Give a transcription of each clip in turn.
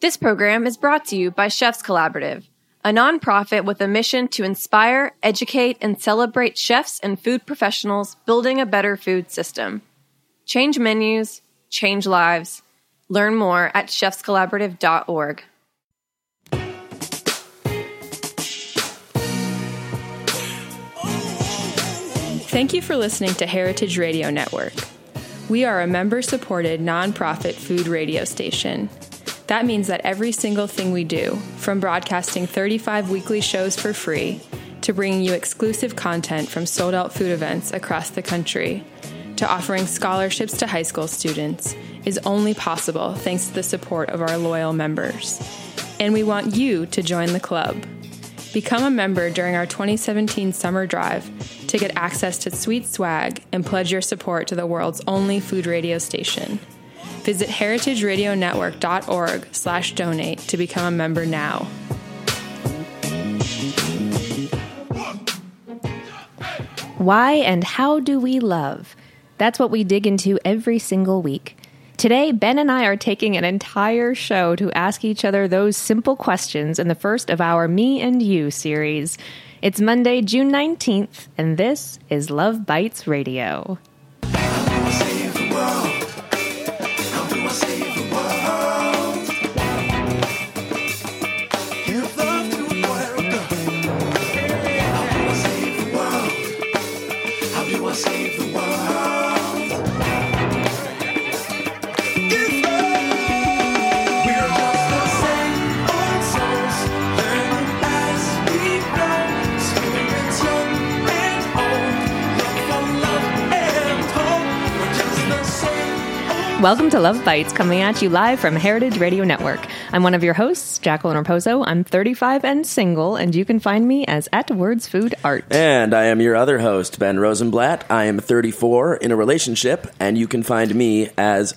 This program is brought to you by Chefs Collaborative, a nonprofit with a mission to inspire, educate, and celebrate chefs and food professionals building a better food system. Change menus, change lives. Learn more at chefscollaborative.org. Thank you for listening to Heritage Radio Network. We are a member-supported nonprofit food radio station. That means that every single thing we do, from broadcasting 35 weekly shows for free to bringing you exclusive content from sold-out food events across the country, to offering scholarships to high school students, is only possible thanks to the support of our loyal members. And we want you to join the club. Become a member during our 2017 summer drive to get access to sweet swag and pledge your support to the world's only food radio station. Visit heritageradionetwork.org/donate to become a member now. Why and how do we love? That's what we dig into every single week. Today, Ben and I are taking an entire show to ask each other those simple questions in the first of our Me and You series. It's Monday, June 19th, and this is Love Bites Radio. Welcome to Love Bites, coming at you live from Heritage Radio Network. I'm one of your hosts, Jacqueline Raposo. I'm 35 and single, and you can find me as @WordsFoodArt. And I am your other host, Ben Rosenblatt. I am 34, in a relationship, and you can find me as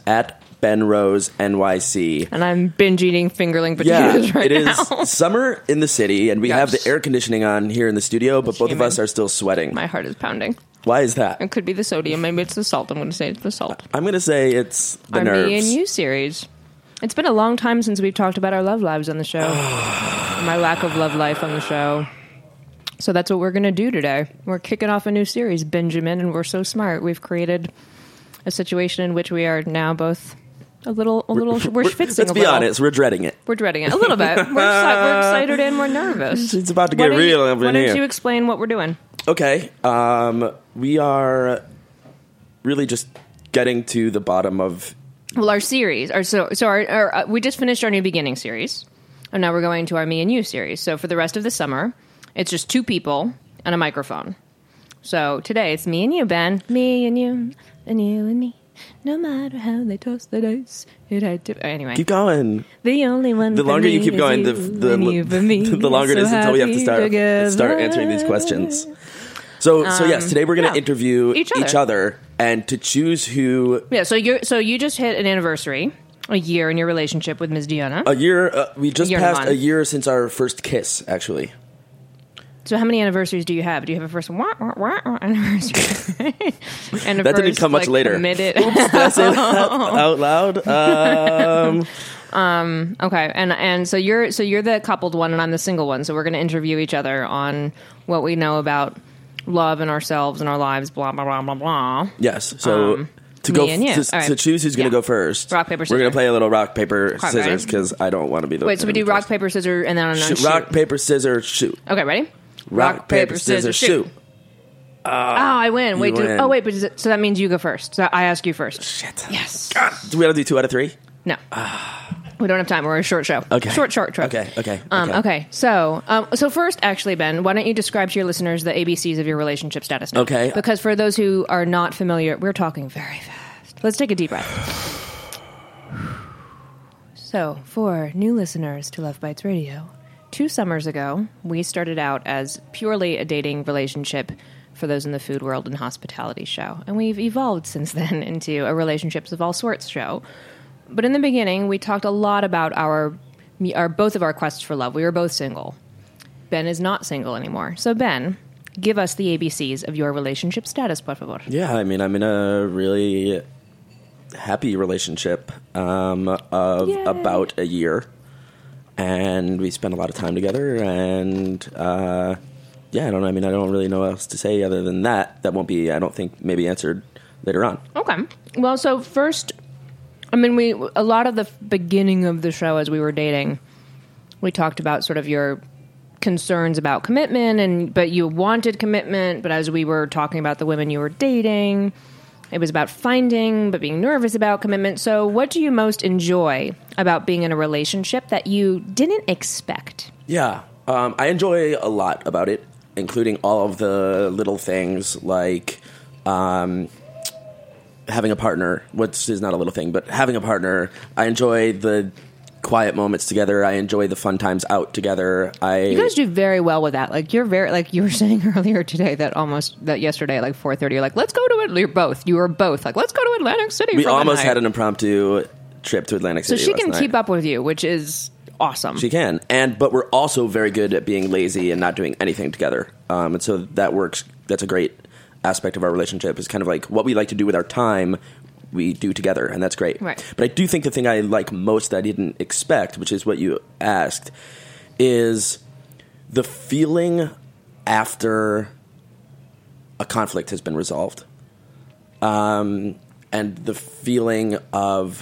@BenRoseNYC. And I'm binge eating fingerling potatoes right now. It is summer in the city, and we have the air conditioning on here in the studio, but both of us are still sweating. My heart is pounding. Why is that? It could be the sodium. Maybe it's the salt. I'm going to say it's the salt. I'm going to say it's the nerves. Our Me and You series. It's been a long time since we've talked about our love lives on the show. My lack of love life on the show. So that's what we're going to do today. We're kicking off a new series, Benjamin, and we're so smart. We've created a situation in which we are now both we're fixing let's be honest, we're dreading it. We're dreading it a little bit. We're excited and we're nervous. It's about to get real over here. Why don't you explain what we're doing? Okay, we are really just getting to the bottom of... Well, our series, we just finished our New Beginning series, and now we're going to our Me and You series. So for the rest of the summer, it's just two people and a microphone. So today it's me and you, Ben. Me and you, and you and me. No matter how they toss the dice, it had to... Anyway. Keep going. The only one... The longer you keep going, the longer it is until we have to start answering these questions. So yes, today we're going to interview each other, and to choose who... Yeah, so you just hit an anniversary, a year in your relationship with Ms. Diana. A year, we just passed a year since our first kiss, actually. So how many anniversaries do you have? Do you have a first anniversary? And that didn't come much later. Committed. Oops, did I say that out loud? Okay, and so you're the coupled one, and I'm the single one. So we're going to interview each other on what we know about love and ourselves and our lives. Blah blah blah blah blah. Yes. So to choose who's going to go first. Rock paper scissors. We're going to play a little rock paper scissors because I don't want to be the. Wait, so we do rock paper scissors and then shoot. Rock paper scissors shoot. Okay, ready? Rock, paper, scissors, shoot. I win. Wait, so that means you go first. So I ask you first. Shit. Yes. Do we have to do 2 out of 3? No. We don't have time. We're a short show. Okay. Short. Okay. Okay. So first, actually, Ben, why don't you describe to your listeners the ABCs of your relationship status now? Okay. Because for those who are not familiar, we're talking very fast. Let's take a deep breath. So, for new listeners to Love Bites Radio, 2 summers ago, we started out as purely a dating relationship for those in the food world and hospitality show. And we've evolved since then into a relationships of all sorts show. But in the beginning, we talked a lot about both of our quests for love. We were both single. Ben is not single anymore. So Ben, give us the ABCs of your relationship status, por favor. Yeah, I mean, I'm in a really happy relationship of about a year. and we spend a lot of time together, and I don't know. I mean, I don't really know what else to say other than that. That won't be, I don't think, maybe answered later on. Okay. Well, so first, I mean, a lot of the beginning of the show as we were dating, we talked about sort of your concerns about commitment, but you wanted commitment, but as we were talking about the women you were dating, it was about finding, but being nervous about commitment. So what do you most enjoy about being in a relationship that you didn't expect? Yeah, I enjoy a lot about it, including all of the little things like having a partner, which is not a little thing, but having a partner. I enjoy the quiet moments together. I enjoy the fun times out together. You guys do very well with that. Like, you're very, like you were saying earlier today that yesterday at like 4:30, you're like, let's go to Atlanta. You were both like, let's go to Atlantic City. We almost had an impromptu trip to Atlantic City. So she can keep up with you, which is awesome. She can. But we're also very good at being lazy and not doing anything together. And so that works. That's a great aspect of our relationship, is kind of like what we like to do with our time, we do together, and that's great. Right. But I do think the thing I like most that I didn't expect, which is what you asked, is the feeling after a conflict has been resolved. And the feeling of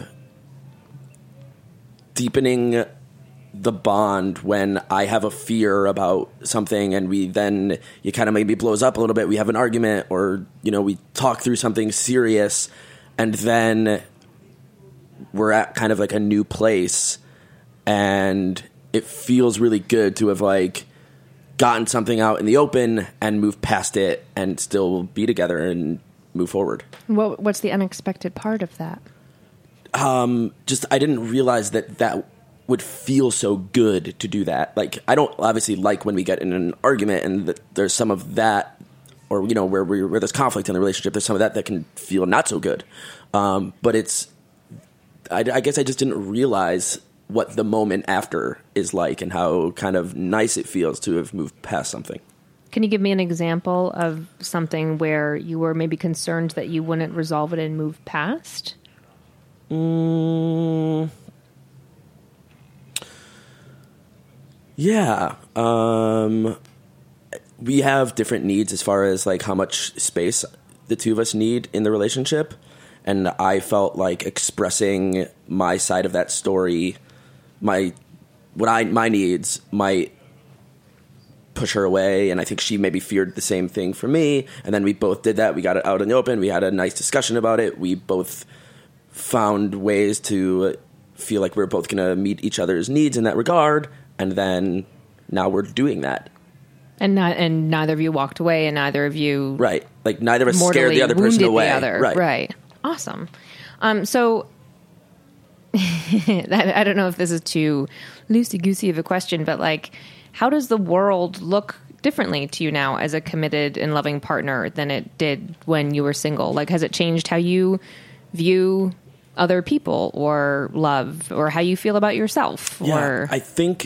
deepening the bond when I have a fear about something and it kind of maybe blows up a little bit. We have an argument, or, we talk through something serious, and then we're at kind of like a new place, and it feels really good to have like gotten something out in the open and moved past it and still be together and move forward. What's the unexpected part of that? Just I didn't realize that would feel so good to do that. Like, I don't obviously like when we get in an argument and there's some of that, or, where there's conflict in the relationship, there's some of that can feel not so good. But I guess I just didn't realize what the moment after is like and how kind of nice it feels to have moved past something. Can you give me an example of something where you were maybe concerned that you wouldn't resolve it and move past? Yeah. We have different needs as far as like how much space the two of us need in the relationship. And I felt like expressing my side of that story, my needs might push her away. And I think she maybe feared the same thing for me. And then we both did that. We got it out in the open. We had a nice discussion about it. We both found ways to feel like we were both going to meet each other's needs in that regard. And then now we're doing that. And neither of you walked away, and neither of you... Right. Like, neither of us scared the other person away. The other. Right. Awesome. So, I don't know if this is too loosey-goosey of a question, but, like, how does the world look differently to you now as a committed and loving partner than it did when you were single? Like, has it changed how you view other people or love, or how you feel about yourself? Yeah, I think...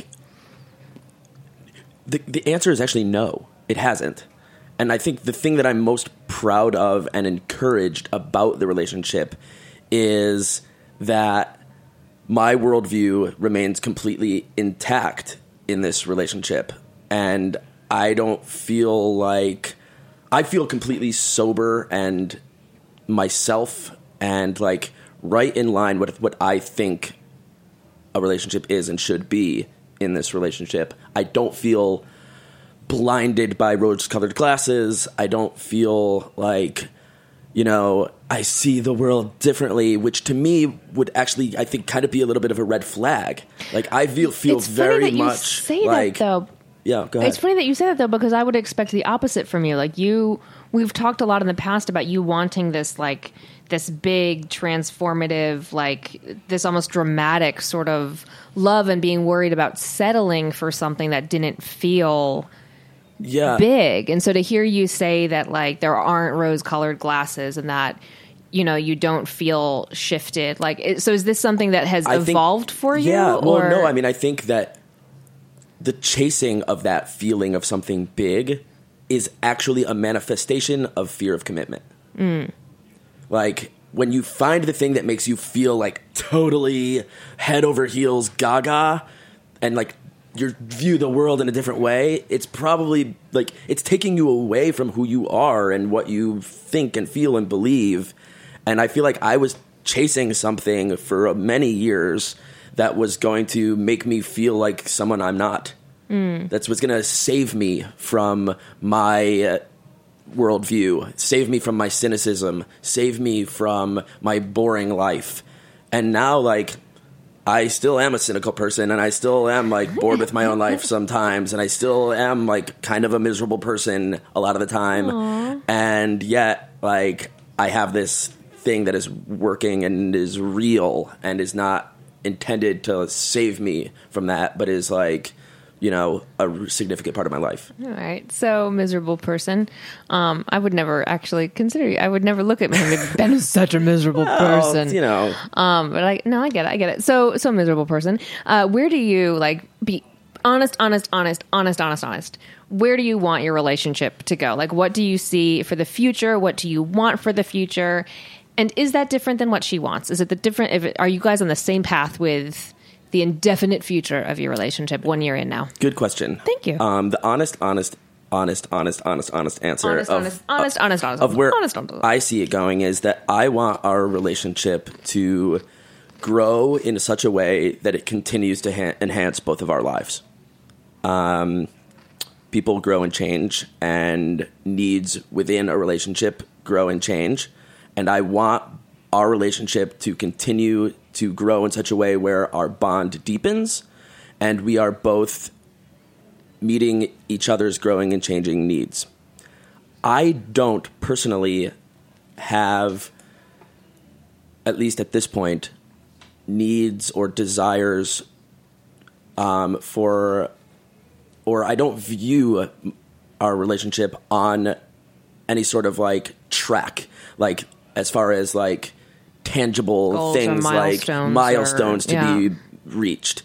The answer is actually no, it hasn't. And I think the thing that I'm most proud of and encouraged about the relationship is that my worldview remains completely intact in this relationship. And I don't feel like... I feel completely sober and myself and like right in line with what I think a relationship is and should be in this relationship. I don't feel blinded by rose-colored glasses. I don't feel like, I see the world differently, which to me would actually, I think, kind of be a little bit of a red flag. Like, I feel very much say like... That, though. Yeah, go ahead. It's funny that you say that, though, because I would expect the opposite from you. Like, we've talked a lot in the past about you wanting this, like, this big, transformative, like, this almost dramatic sort of love, and being worried about settling for something that didn't feel big. And so to hear you say that, like, there aren't rose-colored glasses and that, you don't feel shifted. Like, so is this something that has evolved for you? Yeah, well, no, I mean, I think that the chasing of that feeling of something big is actually a manifestation of fear of commitment. Like, when you find the thing that makes you feel like totally head over heels gaga, and like you view the world in a different way, it's probably like it's taking you away from who you are and what you think and feel and believe. And I feel like I was chasing something for many years that was going to make me feel like someone I'm not. That's what's going to save me from my worldview, save me from my cynicism, save me from my boring life. And now, like, I still am a cynical person, and I still am, like, bored with my own life sometimes, and I still am, like, kind of a miserable person a lot of the time. Aww. And yet, like, I have this thing that is working and is real and is not intended to save me from that, but is, like, you know, a significant part of my life. All right. So, miserable person. I would never actually consider you. I would never look at me and be, Ben is such a miserable person. You know. But I get it. So miserable person. Where do you, like, be honest? Where do you want your relationship to go? Like, what do you see for the future? What do you want for the future? And is that different than what she wants? Is it are you guys on the same path with the indefinite future of your relationship 1 year in now? Good question. Thank you. The honest answer of where I see it going is that I want our relationship to grow in such a way that it continues to enhance both of our lives. People grow and change, and needs within a relationship grow and change. And I want our relationship to continue to grow in such a way where our bond deepens and we are both meeting each other's growing and changing needs. I don't personally have, at least at this point, needs or desires or I don't view our relationship on any sort of like track, like as far as like tangible goals things like milestones to be reached.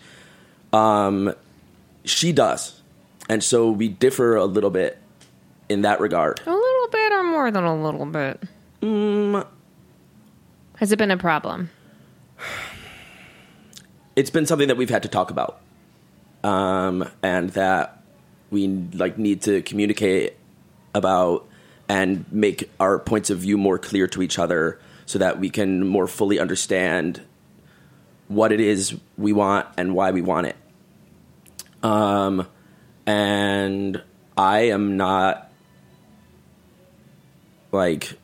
She does. And so we differ a little bit in that regard. A little bit or more than a little bit? Has it been a problem? It's been something that we've had to talk about. And that we like need to communicate about and make our points of view more clear to each other so that we can more fully understand what it is we want and why we want it. And I am not like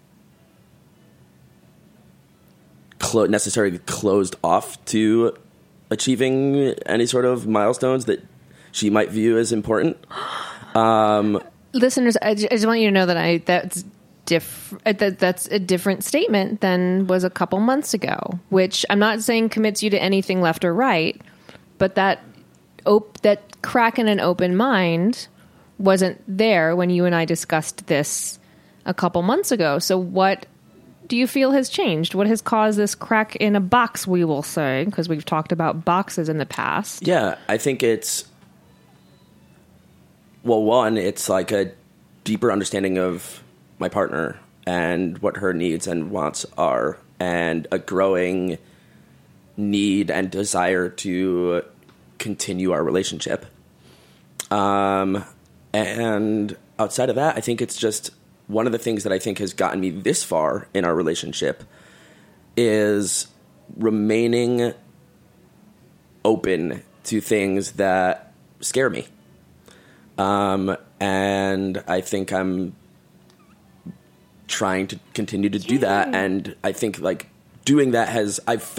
necessarily closed off to achieving any sort of milestones that she might view as important. Listeners, I just want you to know that that's a different statement than was a couple months ago, which I'm not saying commits you to anything left or right, but that crack in an open mind wasn't there when you and I discussed this a couple months ago. So what do you feel has changed? What has caused this crack in a box, we will say, because we've talked about boxes in the past? Yeah, I think it's, well, one, it's like a deeper understanding of my partner and what her needs and wants are, and a growing need and desire to continue our relationship. And outside of that, I think it's just one of the things that I think has gotten me this far in our relationship is remaining open to things that scare me. And I think I'm trying to continue to do that. And I think like doing that I've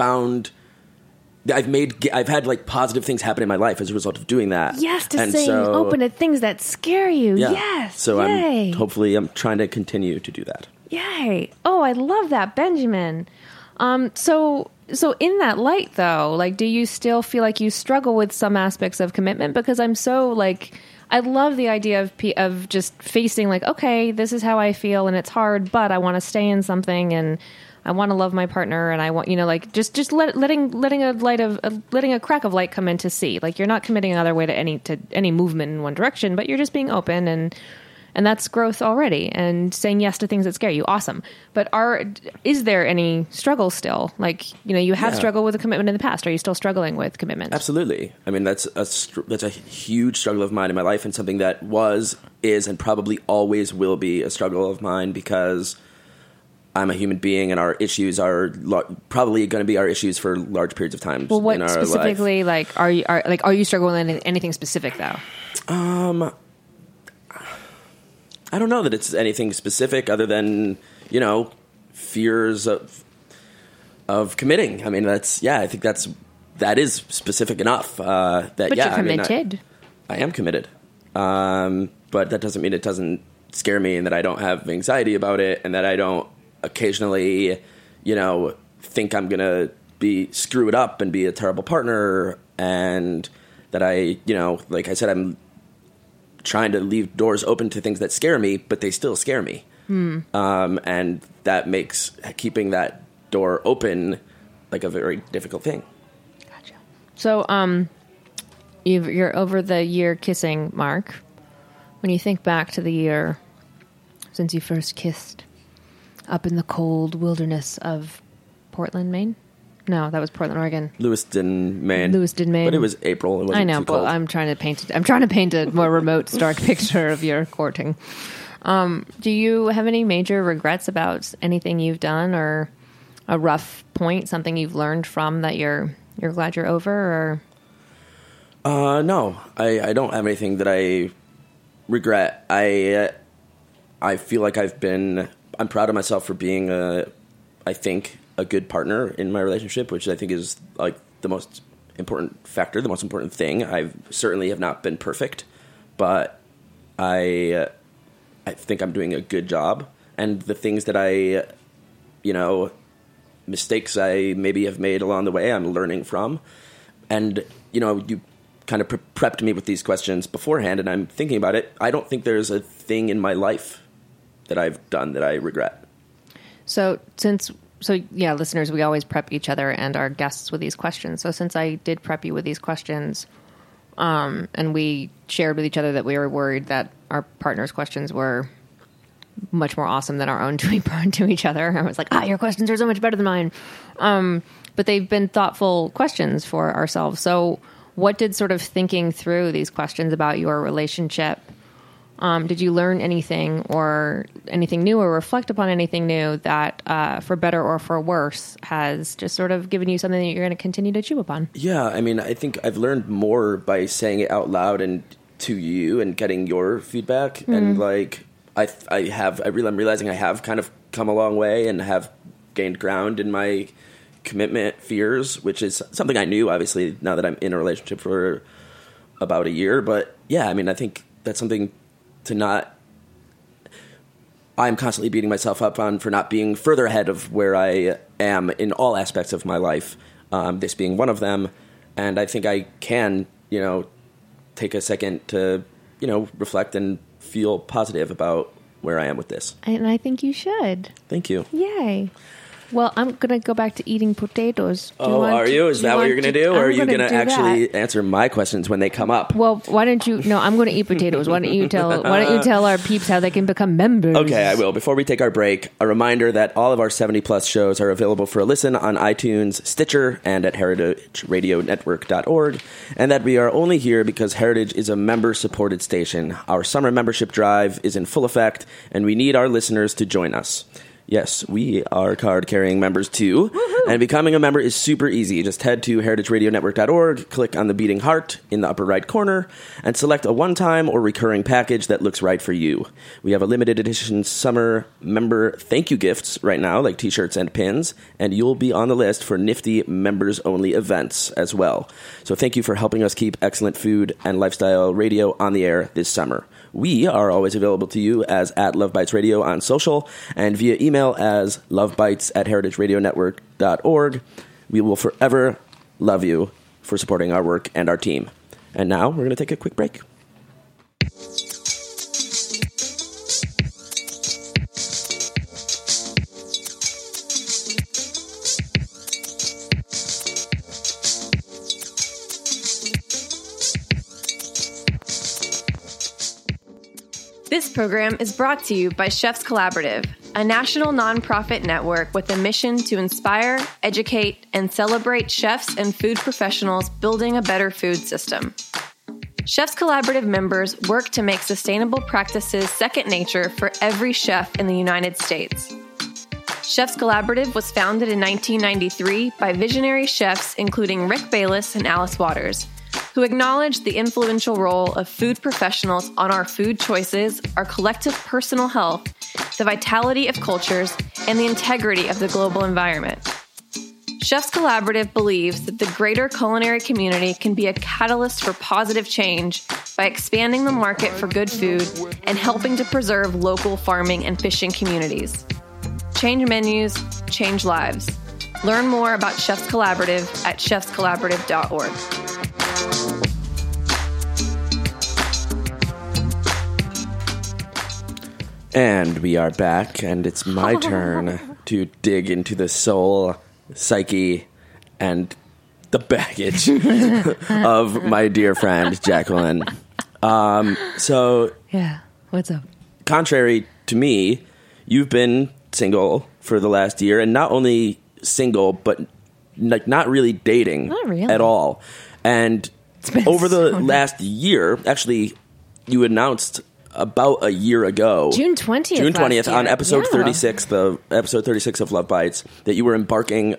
had like positive things happen in my life as a result of doing that. Yes, to staying open to things that scare you. Yeah. Yes. So I'm trying to continue to do that. Yay. Oh, I love that, Benjamin. So in that light though, like, do you still feel like you struggle with some aspects of commitment? Because I'm so like, I love the idea of just facing like, okay, this is how I feel and it's hard, but I want to stay in something and I want to love my partner and I want, like just letting a crack of light come in to see, like, you're not committing another way to any movement in one direction, but you're just being open And that's growth already, and saying yes to things that scare you. Awesome. But is there any struggle still? Like, you have struggled with a commitment in the past. Are you still struggling with commitment? Absolutely. I mean, that's a huge struggle of mine in my life, and something that is, and probably always will be a struggle of mine, because I'm a human being, and our issues are probably going to be our issues for large periods of time. Well, what in our specifically, life. are you struggling with anything specific though? I don't know that it's anything specific other than, fears of committing. I mean, I think that is specific enough. But you're committed. I am committed. But that doesn't mean it doesn't scare me, and that I don't have anxiety about it, and that I don't occasionally, think I'm going to screw it up and be a terrible partner, and that I, like I said, I'm trying to leave doors open to things that scare me, but they still scare me. And that makes keeping that door open like a very difficult thing. Gotcha. So, you're over the year kissing mark. When you think back to the year since you first kissed up in the cold wilderness of Portland, Maine? No, that was Portland, Oregon. Lewiston, Maine. But it was April. It wasn't I know, too but cold. I'm trying to paint a more remote, stark picture of your courting. Do you have any major regrets about anything you've done, or a rough point, something you've learned from that you're glad you're over? Or no, I don't have anything that I regret. I feel like I'm proud of myself for being a good partner in my relationship, which I think is like the most important factor, the most important thing. I certainly have not been perfect, but I think I'm doing a good job. And the things that mistakes I maybe have made along the way, I'm learning from. And, you kind of prepped me with these questions beforehand, and I'm thinking about it. I don't think there's a thing in my life that I've done that I regret. So yeah, listeners, we always prep each other and our guests with these questions. So since I did prep you with these questions, and we shared with each other that we were worried that our partners' questions were much more awesome than our own to each other. I was like, your questions are so much better than mine. But they've been thoughtful questions for ourselves. So what did sort of thinking through these questions about your relationship, did you learn anything or anything new, or reflect upon anything new that, for better or for worse, has just sort of given you something that you're going to continue to chew upon? Yeah, I mean, I think I've learned more by saying it out loud and to you and getting your feedback. Mm-hmm. And like, I'm realizing I have kind of come a long way and have gained ground in my commitment fears, which is something I knew, obviously, now that I'm in a relationship for about a year. But yeah, I mean, I think that's something I'm constantly beating myself up on for not being further ahead of where I am in all aspects of my life, this being one of them. And I think I can, take a second to, reflect and feel positive about where I am with this. And I think you should. Thank you. Yay. Well, I'm going to go back to eating potatoes. Are you? Is that what you're going to do? Or are you going to actually answer my questions when they come up? Well, why don't you? No, I'm going to eat potatoes. Why don't you tell our peeps how they can become members? Okay, I will. Before we take our break, a reminder that all of our 70-plus shows are available for a listen on iTunes, Stitcher, and at heritageradionetwork.org, and that we are only here because Heritage is a member-supported station. Our summer membership drive is in full effect, and we need our listeners to join us. Yes, we are card-carrying members, too. Woohoo! And becoming a member is super easy. Just head to heritageradionetwork.org, click on the beating heart in the upper right corner, and select a one-time or recurring package that looks right for you. We have a limited edition summer member thank you gifts right now, like t-shirts and pins, and you'll be on the list for nifty members-only events as well. So thank you for helping us keep excellent food and lifestyle radio on the air this summer. We are always available to you as at Love Bites Radio on social and via email as lovebites@heritageradionetwork.org. We will forever love you for supporting our work and our team. And now we're going to take a quick break. This program is brought to you by Chefs Collaborative, a national nonprofit network with a mission to inspire, educate, and celebrate chefs and food professionals building a better food system. Chefs Collaborative members work to make sustainable practices second nature for every chef in the United States. Chefs Collaborative was founded in 1993 by visionary chefs including Rick Bayless and Alice Waters, who acknowledged the influential role of food professionals on our food choices, our collective personal health, the vitality of cultures, and the integrity of the global environment. Chefs Collaborative believes that the greater culinary community can be a catalyst for positive change by expanding the market for good food and helping to preserve local farming and fishing communities. Change menus, change lives. Learn more about Chefs Collaborative at chefscollaborative.org. And we are back, and it's my turn to dig into the soul, psyche, and the baggage of my dear friend, Jacqueline. Yeah, what's up? Contrary to me, you've been single for the last year, and not only single, but like not really dating at all. And over the last year, actually, you announced about a year ago, June 20th on episode 36, the episode 36 of Love Bites, that you were embarking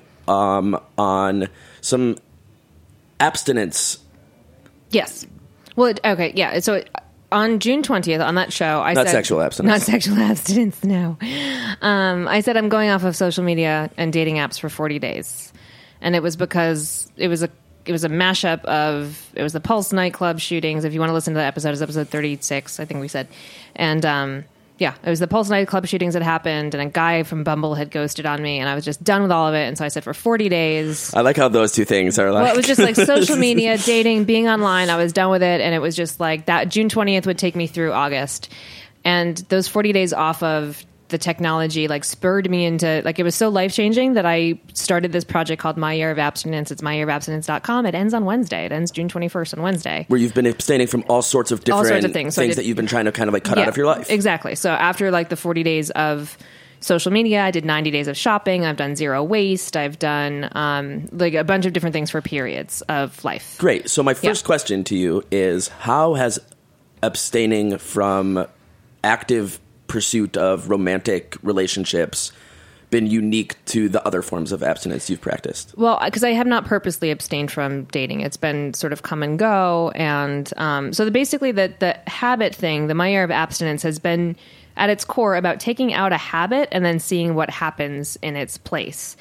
on some abstinence. Yes. Well, okay, yeah. So on June 20th, on that show, I said... Not sexual abstinence, no. I said I'm going off of social media and dating apps for 40 days. And it was because it was a mashup of... It was the Pulse nightclub shootings. If you want to listen to that episode, it's episode 36, I think we said. And... yeah, it was the Pulse nightclub shootings that happened, and a guy from Bumble had ghosted on me, and I was just done with all of it. And so I said, for 40 days. I like how those two things are like. Well, it was just like social media, dating, being online. I was done with it, and it was just like that. June 20th would take me through August, and those 40 days off of the technology like spurred me into like, it was so life changing that I started this project called My Year of Abstinence. It's myyearofabstinence.com. It ends on Wednesday. It ends June 21st on Wednesday. Where you've been abstaining from all sorts of different things that you've been trying to kind of like cut out of your life. Exactly. So after like the 40 days of social media, I did 90 days of shopping. I've done zero waste. I've done like a bunch of different things for periods of life. Great. So my first question to you is, how has abstaining from active pursuit of romantic relationships been unique to the other forms of abstinence you've practiced? Well, because I have not purposely abstained from dating. It's been sort of come and go. And so basically the habit thing, the My Year of Abstinence, has been at its core about taking out a habit and then seeing what happens in its place.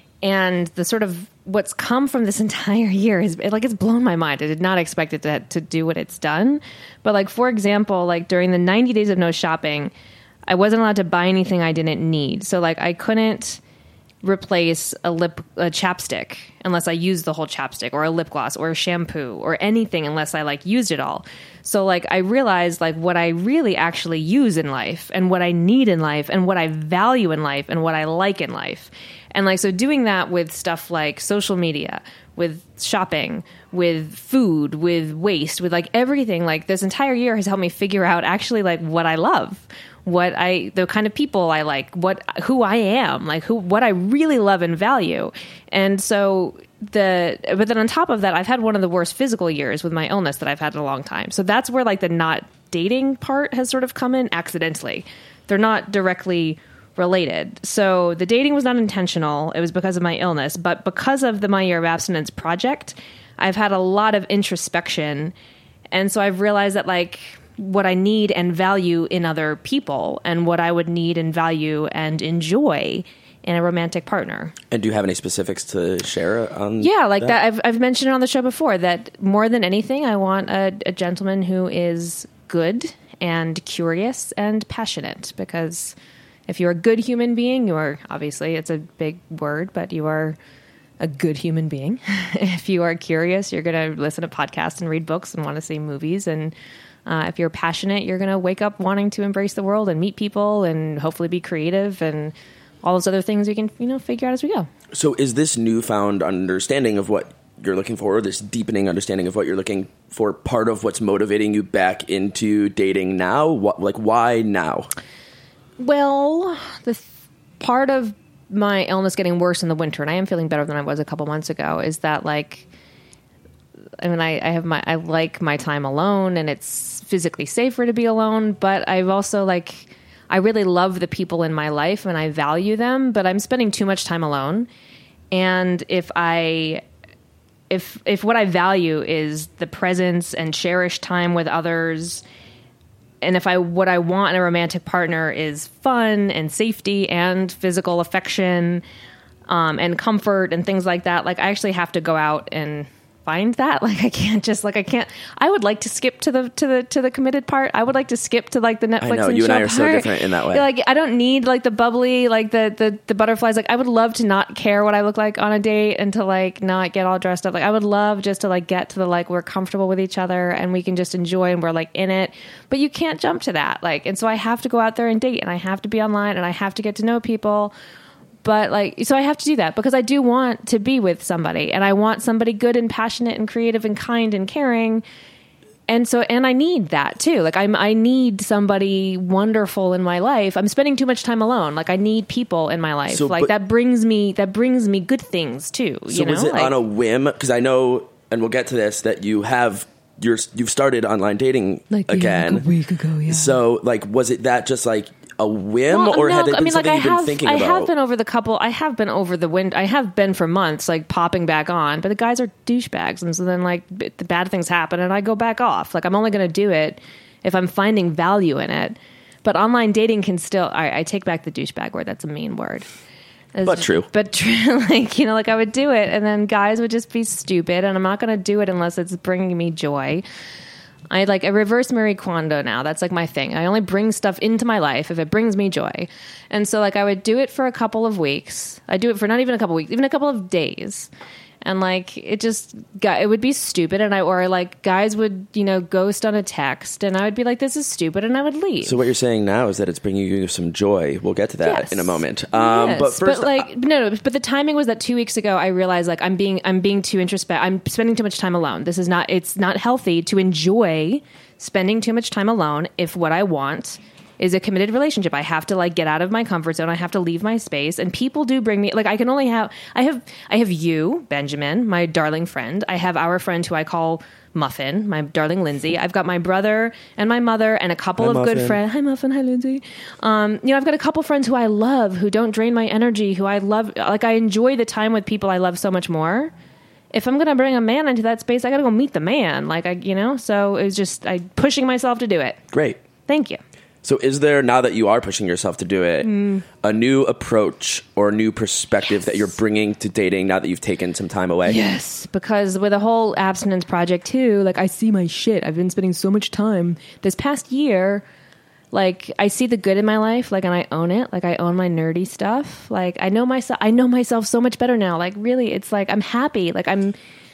And the sort of what's come from this entire year is like, it's blown my mind. I did not expect it to do what it's done. But like, for example, like during the 90 days of no shopping, I wasn't allowed to buy anything I didn't need. So like I couldn't replace a chapstick unless I used the whole chapstick, or a lip gloss or a shampoo or anything unless I like used it all. So like I realized like what I really actually use in life and what I need in life and what I value in life and what I like in life. And like, so doing that with stuff like social media, with shopping, with food, with waste, with like everything, like this entire year has helped me figure out actually like what I love, the kind of people I like, who I am, like what I really love and value. And so but then on top of that, I've had one of the worst physical years with my illness that I've had in a long time. So that's where like the not dating part has sort of come in accidentally. They're not directly related. So the dating was not intentional. It was because of my illness, but because of the My Year of Abstinence project, I've had a lot of introspection. And so I've realized that like what I need and value in other people and what I would need and value and enjoy in a romantic partner. And do you have any specifics to share on that? I've mentioned it on the show before that more than anything, I want a gentleman who is good and curious and passionate, because if you're a good human being, you are, obviously it's a big word, but you are a good human being. If you are curious, you're going to listen to podcasts and read books and want to see movies. And if you're passionate, you're going to wake up wanting to embrace the world and meet people and hopefully be creative and all those other things we can, figure out as we go. So is this newfound understanding of what you're looking for, or this deepening understanding of what you're looking for, part of what's motivating you back into dating now? Why now? Well, part of my illness getting worse in the winter, and I am feeling better than I was a couple months ago, is that like, I mean, I like my time alone, and it's physically safer to be alone, but I've also like, I really love the people in my life and I value them, but I'm spending too much time alone. And if what I value is the presence and cherished time with others, and what I want in a romantic partner is fun and safety and physical affection, and comfort and things like that, like I actually have to go out and find that. Like I would like to skip to the committed part. I would like to skip to like the Netflix. I know, and you and I chill are so part. different in that way. Like I don't need like the bubbly, like the butterflies. Like I would love to not care what I look like on a date and to like not get all dressed up. Like I would love just to like get to the like we're comfortable with each other and we can just enjoy and we're like in it. But you can't jump to that. Like, and so I have to go out there and date, and I have to be online, and I have to get to know people. But like, so I have to do that because I do want to be with somebody, and I want somebody good and passionate and creative and kind and caring. And so, and I need that too. Like I need somebody wonderful in my life. I'm spending too much time alone. Like I need people in my life. So, like that brings me good things too. So was it on a whim? Because I know, and we'll get to this, that you've started online dating again. Like a week ago, yeah. So like, was it that just like a whim, or had it been something you've been thinking about? I have been over the wind. I have been for months, like popping back on, but the guys are douchebags, and so then like the bad things happen, and I go back off. Like I'm only going to do it if I'm finding value in it. But online dating can still. I take back the douchebag word. That's a mean word. But true. Like, like I would do it, and then guys would just be stupid, and I'm not going to do it unless it's bringing me joy. I reverse Marie Kondo now. That's like my thing. I only bring stuff into my life if it brings me joy. And so like I would do it for a couple of weeks. I do it for not even a couple of weeks, even a couple of days. And like it would be stupid, or like guys would ghost on a text, and I would be like, this is stupid, and I would leave. So what you're saying now is that it's bringing you some joy. We'll get to that in a moment. Yes. But first, but the timing was that 2 weeks ago I realized like I'm being too introspective. I'm spending too much time alone. It's not healthy to enjoy spending too much time alone if what I want is a committed relationship. I have to like get out of my comfort zone. I have to leave my space, and people do bring me, like I have you, Benjamin, my darling friend. I have our friend who I call Muffin, my darling Lindsay. I've got my brother and my mother and a couple of good friends. Hi Muffin, hi Lindsay. I've got a couple friends who I love, who don't drain my energy, who I love. Like I enjoy the time with people I love so much more. If I'm going to bring a man into that space, I got to go meet the man. Like so it was just pushing myself to do it. Great. Thank you. So is there, now that you are pushing yourself to do it, a new approach or a new perspective that you're bringing to dating now that you've taken some time away? Yes, because with the whole abstinence project too, like I see my shit. I've been spending so much time this past year. Like I see the good in my life, like, and I own it. Like I own my nerdy stuff. Like I know myself so much better now. Like really, it's like I'm happy. Like I'm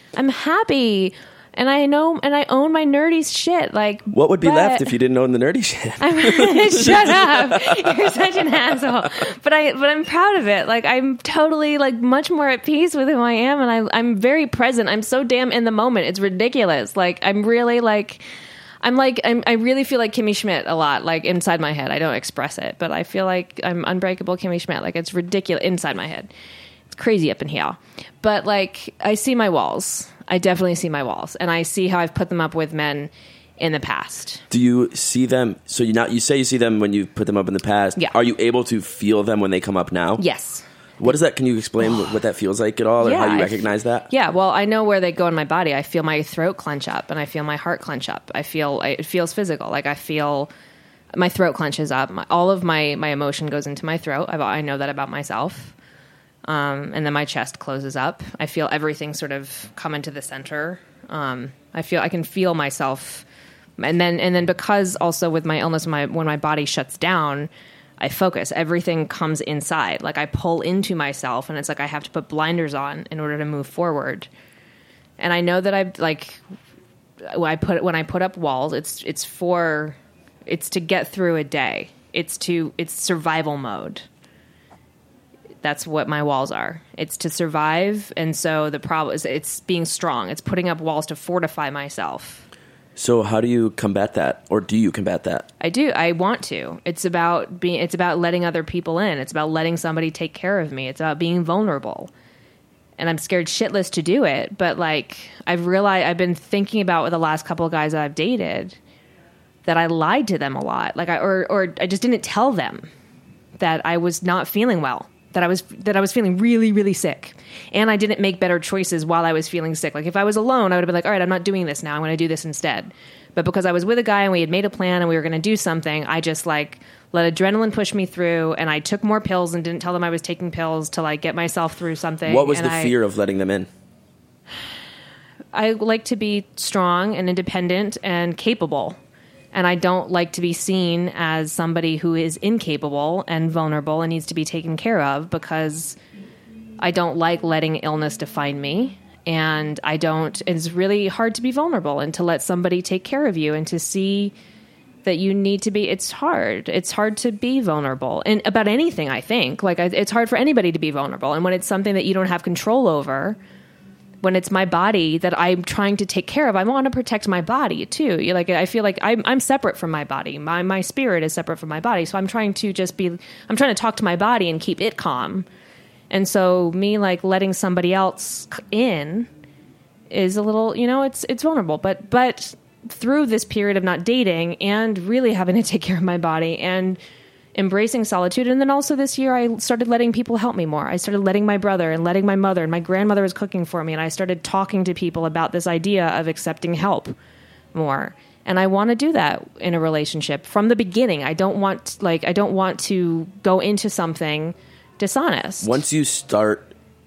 happy. And I own my nerdy shit. Like, what would be left if you didn't own the nerdy shit? Shut up! You're such an asshole. But I'm proud of it. Like, I'm totally like much more at peace with who I am, and I'm very present. I'm so damn in the moment. It's ridiculous. Like, I'm really like. I really feel like Kimmy Schmidt a lot, like inside my head. I don't express it, but I feel like I'm unbreakable Kimmy Schmidt. Like it's ridiculous inside my head. It's crazy up in here. But like I see my walls. I definitely see my walls, and I see how I've put them up with men in the past. Do you see them? So you say you see them when you put them up in the past. Yeah. Are you able to feel them when they come up now? Yes. What is that? Can you explain what that feels like at all, or how you recognize that? Yeah, well, I know where they go in my body. I feel my throat clench up, and I feel my heart clench up. It feels physical. Like I feel my throat clenches up. All of my emotion goes into my throat. I know that about myself. And then my chest closes up. I feel everything sort of come into the center. I can feel myself, and then because also with my illness, when my body shuts down, I focus. Everything comes inside. Like I pull into myself, and it's like I have to put blinders on in order to move forward. And I know that when I put up walls, it's to get through a day. It's survival mode. That's what my walls are. It's to survive. And so the problem is it's being strong. It's putting up walls to fortify myself. So how do you combat that? Or do you combat that? I do. I want to. It's about letting other people in. It's about letting somebody take care of me. It's about being vulnerable. And I'm scared shitless to do it. But like, I've realized, I've been thinking about with the last couple of guys that I've dated that I lied to them a lot. Like or I just didn't tell them that I was not feeling well. That I was feeling really, really sick. And I didn't make better choices while I was feeling sick. Like if I was alone, I would have been like, all right, I'm not doing this now. I'm going to do this instead. But because I was with a guy and we had made a plan and we were going to do something, I just like let adrenaline push me through, and I took more pills and didn't tell them I was taking pills to like get myself through something. What was the fear of letting them in? I like to be strong and independent and capable. And I don't like to be seen as somebody who is incapable and vulnerable and needs to be taken care of, because I don't like letting illness define me. And it's really hard to be vulnerable and to let somebody take care of you and to see that you need to be, it's hard. It's hard to be vulnerable. And about anything, I think. Like, it's hard for anybody to be vulnerable. And when it's something that you don't have control over, when it's my body that I'm trying to take care of, I want to protect my body too. Like, I feel like I'm separate from my body. My spirit is separate from my body. So I'm trying to talk to my body and keep it calm. And so me like letting somebody else in is a little, it's vulnerable. But through this period of not dating and really having to take care of my body and embracing solitude. And then also this year, I started letting people help me more. I started letting my brother and letting my mother, and my grandmother was cooking for me. And I started talking to people about this idea of accepting help more. And I want to do that in a relationship from the beginning. I don't want to go into something dishonest. Once you start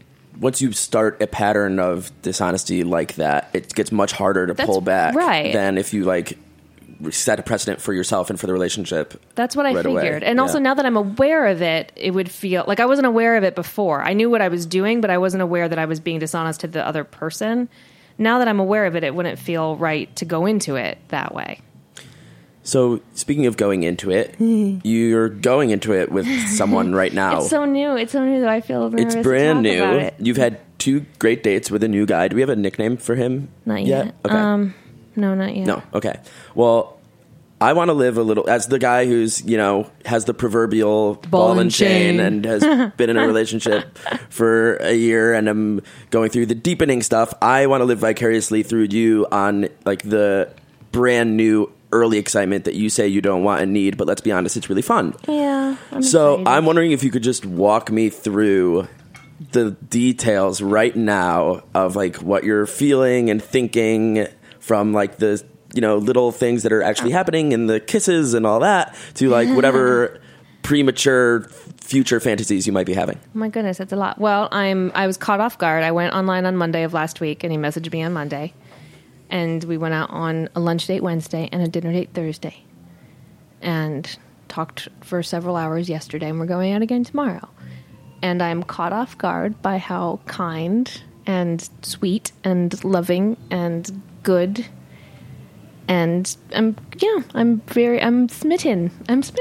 a pattern of dishonesty like that, it gets much harder to pull back than if you like set a precedent for yourself and for the relationship. That's what I figured. And also now that I'm aware of it, it would feel like I wasn't aware of it before. I knew what I was doing, but I wasn't aware that I was being dishonest to the other person. Now that I'm aware of it, it wouldn't feel right to go into it that way. So speaking of going into it, you're going into it with someone right now. It's so new that I feel nervous. It's brand new. About it. You've had 2 great dates with a new guy. Do we have a nickname for him? Not yet. Okay. No, not yet. No. Okay. Well, I want to live a little as the guy who's, has the proverbial ball and chain and has been in a relationship for a year, and I'm going through the deepening stuff. I want to live vicariously through you on like the brand new early excitement that you say you don't want and need, but let's be honest, it's really fun. Yeah. I'm wondering if you could just walk me through the details right now of like what you're feeling and thinking, from like the little things that are actually happening and the kisses and all that to like whatever premature future fantasies you might be having. Oh my goodness, that's a lot. Well, I was caught off guard. I went online on Monday of last week, and he messaged me on Monday, and we went out on a lunch date Wednesday and a dinner date Thursday, and talked for several hours yesterday, and we're going out again tomorrow. And I'm caught off guard by how kind and sweet and loving and good, and I'm smitten.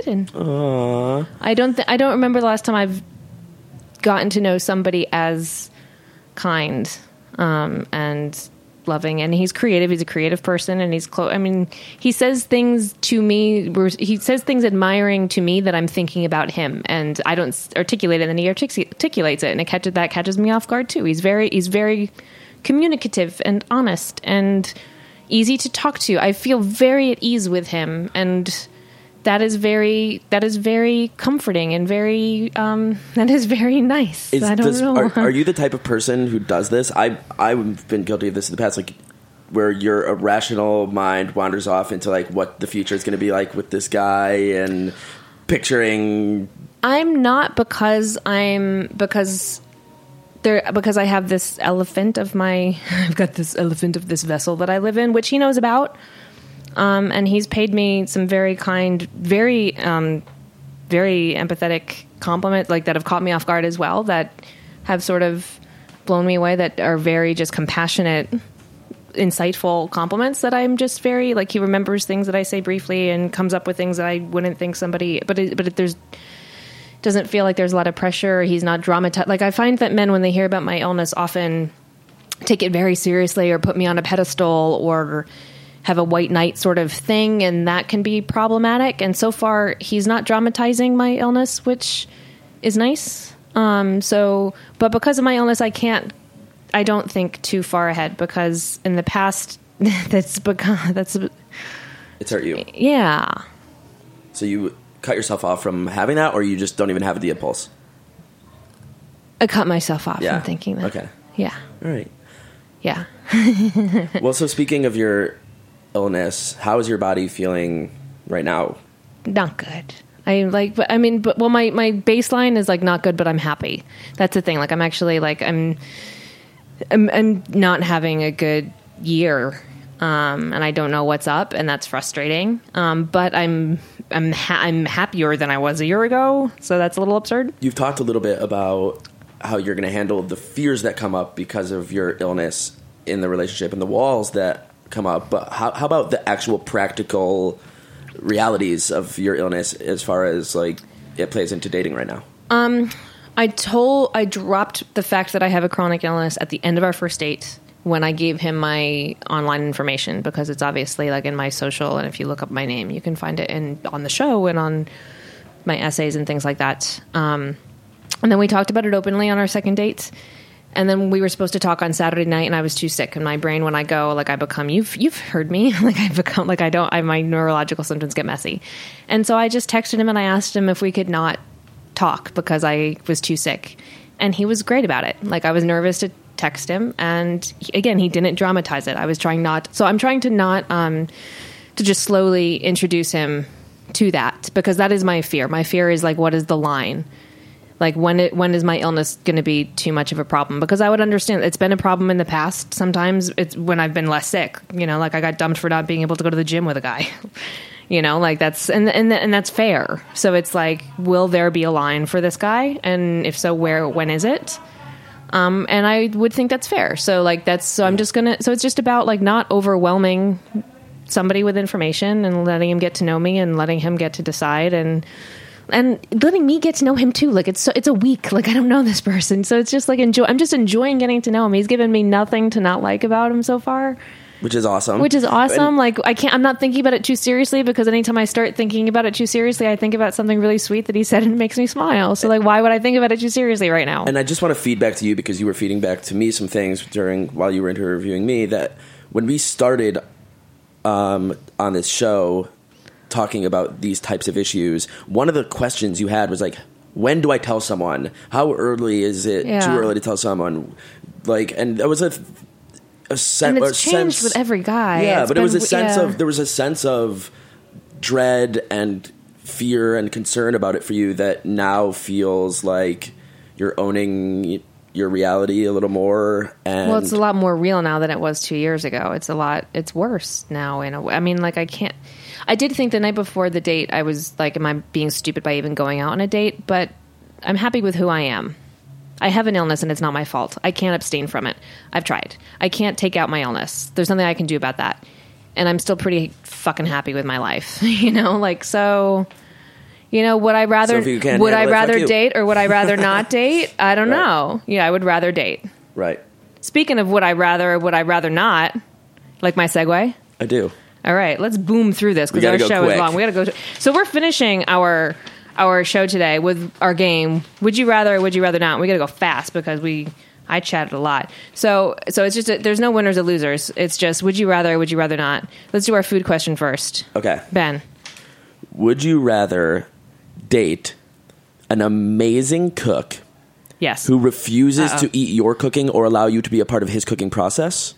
Aww. I don't remember the last time I've gotten to know somebody as kind and loving. And he's creative. He's a creative person, and he's close. I mean, he says things to me. He says things admiring to me that I'm thinking about him, and I don't articulate it. And then he articulates it, and that catches me off guard too. He's very communicative and honest and easy to talk to. I feel very at ease with him, and that is very comforting and that is very nice. I don't know. Are you the type of person who does this? I've been guilty of this in the past, like where your irrational mind wanders off into like what the future is going to be like with this guy and picturing. I'm not because I have this elephant of I've got this elephant of this vessel that I live in, which he knows about. And he's paid me some very kind, very empathetic compliments, like that have caught me off guard as well, that have sort of blown me away, that are very just compassionate, insightful compliments that I'm just very, like, he remembers things that I say briefly and comes up with things that I wouldn't think somebody, but there's doesn't feel like there's a lot of pressure. He's not dramatized. Like, I find that men, when they hear about my illness, often take it very seriously or put me on a pedestal or have a white knight sort of thing, and that can be problematic. And so far, he's not dramatizing my illness, which is nice. But because of my illness, I don't think too far ahead, because in the past, it's hurt you. Yeah. So you cut yourself off from having that, or you just don't even have the impulse? I cut myself off from thinking that. Okay. Yeah. All right. Yeah. Well, so speaking of your illness, how is your body feeling right now? Not good. My baseline is like not good, but I'm happy. That's the thing. Like, I'm actually like, I'm not having a good year. And I don't know what's up, and that's frustrating. But I'm happier than I was a year ago. So that's a little absurd. You've talked a little bit about how you're going to handle the fears that come up because of your illness in the relationship and the walls that come up. But how about the actual practical realities of your illness as far as like it plays into dating right now? I dropped the fact that I have a chronic illness at the end of our first date when I gave him my online information, because it's obviously like in my social, and if you look up my name, you can find it on the show and on my essays and things like that. And then we talked about it openly on our second date. And then we were supposed to talk on Saturday night, and I was too sick. And my brain, when I go, like, I become, you've heard me, like, I become, like, my neurological symptoms get messy. And so I just texted him and I asked him if we could not talk because I was too sick. And he was great about it. Like, I was nervous to text him, and again, he didn't dramatize it. I was trying not, so I'm trying to not, to just slowly introduce him to that, because that is my fear. My fear is like, what is the line? Like, when is my illness going to be too much of a problem? Because I would understand it's been a problem in the past. Sometimes it's when I've been less sick, you know, like I got dumped for not being able to go to the gym with a guy, you know, like that's, and that's fair. So it's like, will there be a line for this guy? And if so, when is it? And I would think that's fair. So like, I'm just going to, so it's just about like not overwhelming somebody with information and letting him get to know me and letting him get to decide and letting me get to know him too. Like it's a week. Like, I don't know this person. So it's just like, I'm just enjoying getting to know him. He's given me nothing to not like about him so far. Which is awesome. And, like, I'm not thinking about it too seriously, because anytime I start thinking about it too seriously, I think about something really sweet that he said and it makes me smile. So like, why would I think about it too seriously right now? And I just want to feed back to you, because you were feeding back to me some things while you were interviewing me, that when we started on this show talking about these types of issues, one of the questions you had was like, when do I tell someone? How early is it too early to tell someone? Like, and that was a and it's changed with every guy. Yeah, but it was a sense of, there was a sense of dread and fear and concern about it for you that now feels like you're owning your reality a little more. And well, it's a lot more real now than it was 2 years ago. It's worse now in a way. I mean, like, I did think the night before the date, I was like, am I being stupid by even going out on a date? But I'm happy with who I am. I have an illness and it's not my fault. I can't abstain from it. I've tried. I can't take out my illness. There's nothing I can do about that. And I'm still pretty fucking happy with my life. You know, like, so, you know, would I rather date or would I rather not date? I don't know. Yeah, I would rather date. Right. Speaking of would I rather not, like my segue? I do. All right, let's boom through this because our show is long. We got to go. So we're finishing our show today with our game, Would You Rather or Would You Rather Not? We got to go fast because I chatted a lot. So it's just, there's no winners or losers. It's just, would you rather or would you rather not? Let's do our food question first. Okay. Ben. Would you rather date an amazing cook? Yes. Who refuses to eat your cooking or allow you to be a part of his cooking process?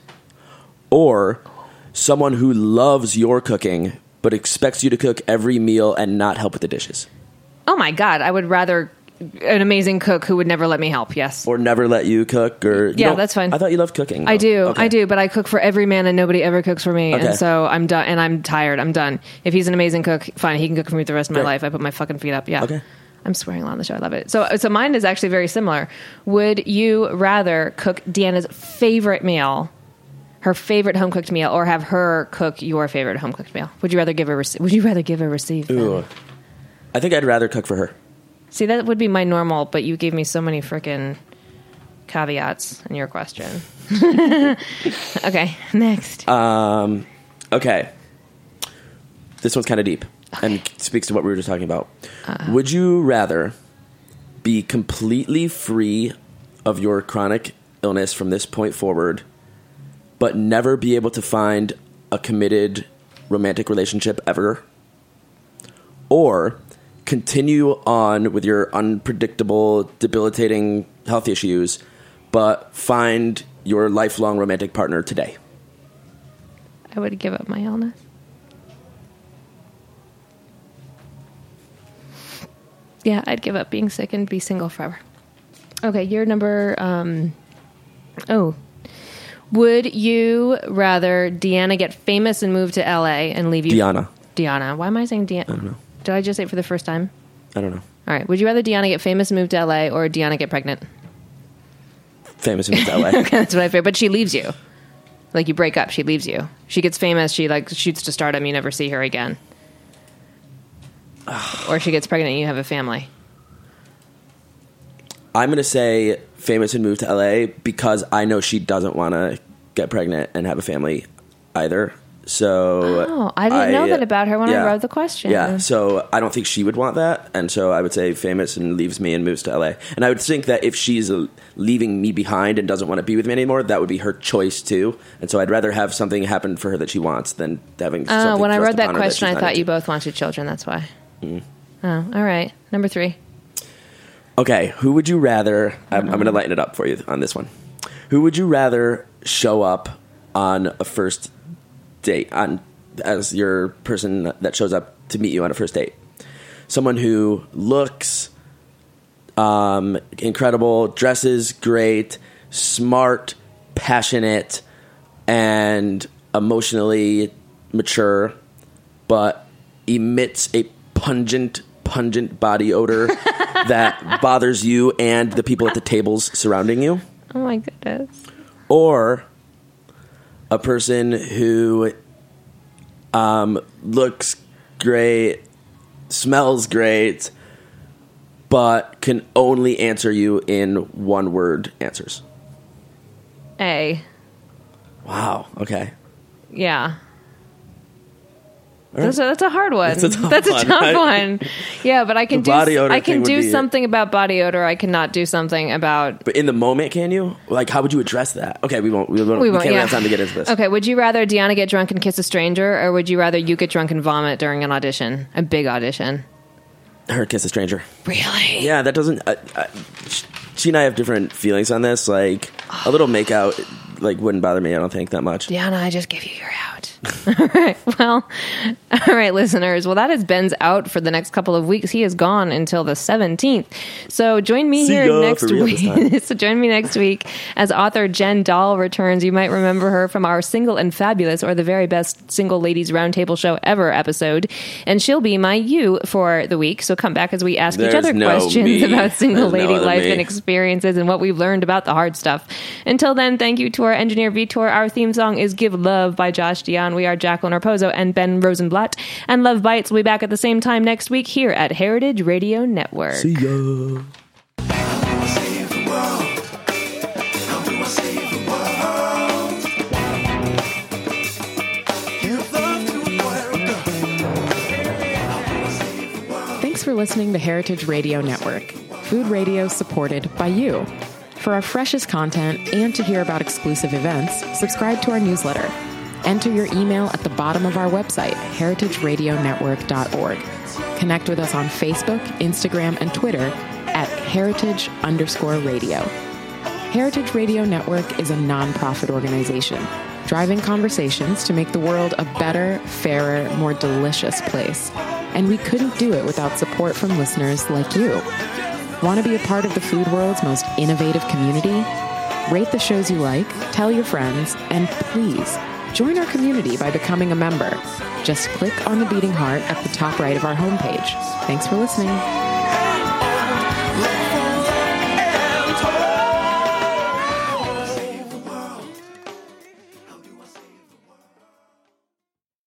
Or someone who loves your cooking but expects you to cook every meal and not help with the dishes? Oh my God, I would rather an amazing cook who would never let me help, yes. Or never let you cook? Or that's fine. I thought you loved cooking. Though. I do, but I cook for every man and nobody ever cooks for me. Okay. And so I'm done, and I'm tired. I'm done. If he's an amazing cook, fine, he can cook for me the rest of my life. I put my fucking feet up, yeah. Okay. I'm swearing a lot on the show. I love it. So mine is actually very similar. Would you rather cook Deanna's favorite meal, her favorite home cooked meal, or have her cook your favorite home cooked meal? Would you rather give or receive? Would you rather give or receive? Ooh. I think I'd rather cook for her. See, that would be my normal, but you gave me so many freaking caveats in your question. Okay, next. Okay. This one's kind of deep and speaks to what we were just talking about. Would you rather be completely free of your chronic illness from this point forward, but never be able to find a committed romantic relationship ever? Or continue on with your unpredictable, debilitating health issues, but find your lifelong romantic partner today? I would give up my illness. Yeah, I'd give up being sick and be single forever. Okay, your number... Would you rather Deanna get famous and move to LA and leave you... Deanna. Why am I saying Deanna? I don't know. Did I just say it for the first time? I don't know. All right. Would you rather Deanna get famous and move to LA or Deanna get pregnant? Famous and move to LA. Okay, that's what I figured. But she leaves you. Like, you break up, she leaves you. She gets famous, she, like, shoots to stardom, you never see her again. Or she gets pregnant and you have a family. I'm going to say famous and move to LA because I know she doesn't want to get pregnant and have a family either. So I didn't know that about her when I wrote the question. Yeah, so I don't think she would want that. And so I would say famous and leaves me and moves to LA. And I would think that if she's leaving me behind and doesn't want to be with me anymore, that would be her choice too. And so I'd rather have something happen for her that she wants than having something when I thrust read that upon her question, she's I not thought into. you both wanted children, that's why. Oh, all right. Number 3. Okay, who would you rather... I'm going to lighten it up for you on this one. Who would you rather show up on a first date as your person that shows up to meet you on a first date? Someone who looks incredible, dresses great, smart, passionate, and emotionally mature, but emits a pungent body odor that bothers you and the people at the tables surrounding you? Oh my goodness. Or a person who looks great, smells great, but can only answer you in one-word answers. A. Wow. Okay. Yeah. Right. That's a hard one. That's a tough one. Yeah, but I can The body odor I can thing would do be- something about body odor. I cannot do something about... But in the moment, can you? Like, how would you address that? Okay, we won't. We can't have time to get into this. Okay, would you rather Deanna get drunk and kiss a stranger, or would you rather you get drunk and vomit during an audition? A big audition. Her kiss a stranger. Really? Yeah, that doesn't... she and I have different feelings on this. Like, a little makeout, like, wouldn't bother me, I don't think, that much. Deanna, I just give you your out. All right. Well, all right, listeners. Well, that is Ben's out for the next couple of weeks. He is gone until the 17th. So join me here next week. So join me next week as author Jen Dahl returns. You might remember her from our Single and Fabulous, or the very best Single Ladies Roundtable Show ever episode. And she'll be my you for the week. So come back as we ask each other questions about single lady life and experiences and what we've learned about the hard stuff. Until then, thank you to our engineer Vitor. Our theme song is Give Love by Josh Dion. We are Jacqueline Raposo and Ben Rosenblatt. And Love Bites will be back at the same time next week here at Heritage Radio Network. See ya. Thanks for listening to Heritage Radio Network, food radio supported by you. For our freshest content and to hear about exclusive events, subscribe to our newsletter. Enter your email at the bottom of our website, heritageradionetwork.org. Connect with us on Facebook, Instagram, and Twitter at heritage_radio. Heritage Radio Network is a nonprofit organization, driving conversations to make the world a better, fairer, more delicious place. And we couldn't do it without support from listeners like you. Want to be a part of the food world's most innovative community? Rate the shows you like, tell your friends, and please join our community by becoming a member. Just click on the beating heart at the top right of our homepage. Thanks for listening.